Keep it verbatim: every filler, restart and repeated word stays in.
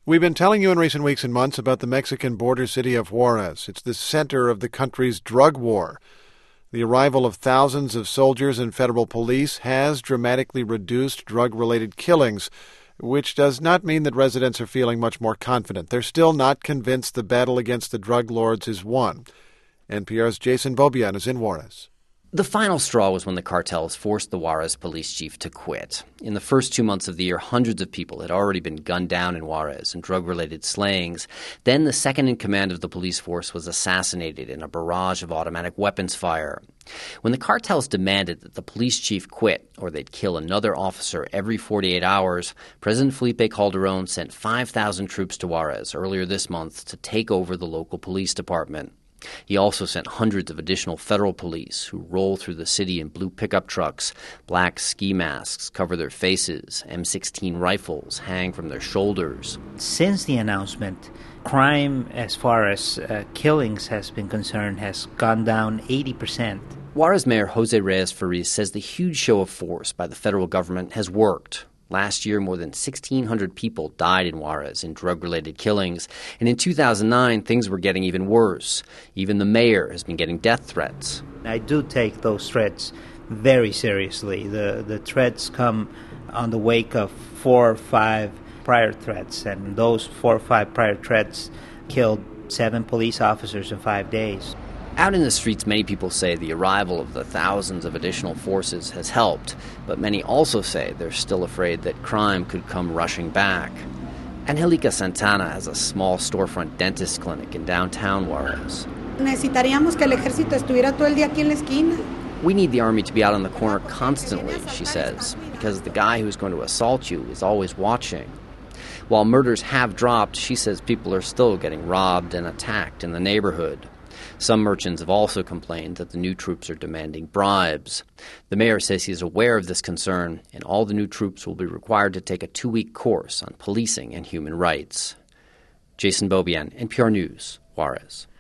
We've been telling you in recent weeks and months about the Mexican border city of Juarez. It's the center of the country's drug war. The arrival of thousands of soldiers and federal police has dramatically reduced drug-related killings, which does not mean that residents are feeling much more confident. They're still not convinced the battle against the drug lords is won. N P R's Jason Beaubien is in Juarez. The final straw was when the cartels forced the Juarez police chief to quit. In the first two months of the year, hundreds of people had already been gunned down in Juarez in drug-related slayings. Then the second-in-command of the police force was assassinated in a barrage of automatic weapons fire. When the cartels demanded that the police chief quit or they'd kill another officer every forty-eight hours, President Felipe Calderón sent five thousand troops to Juarez earlier this month to take over the local police department. He also sent hundreds of additional federal police who roll through the city in blue pickup trucks. Black ski masks cover their faces. M sixteen rifles hang from their shoulders. Since the announcement, crime as far as uh, killings has been concerned has gone down eighty percent. Juarez Mayor Jose Reyes Fariz says the huge show of force by the federal government has worked. Last year, more than sixteen hundred people died in Juarez in drug-related killings. And in two thousand nine, things were getting even worse. Even the mayor has been getting death threats. I do take those threats very seriously. The, the threats come on the wake of four or five prior threats. And those four or five prior threats killed seven police officers in five days. Out in the streets, many people say the arrival of the thousands of additional forces has helped, but many also say they're still afraid that crime could come rushing back. Angelica Santana has a small storefront dentist clinic in downtown Juarez. Necesitaríamos que el ejército estuviera todo el día aquí en la esquina. We need the army to be out on the corner constantly, she says, because the guy who's going to assault you is always watching. While murders have dropped, she says people are still getting robbed and attacked in the neighborhood. Some merchants have also complained that the new troops are demanding bribes. The mayor says he is aware of this concern, and all the new troops will be required to take a two-week course on policing and human rights. Jason Beaubien, N P R News, Juarez.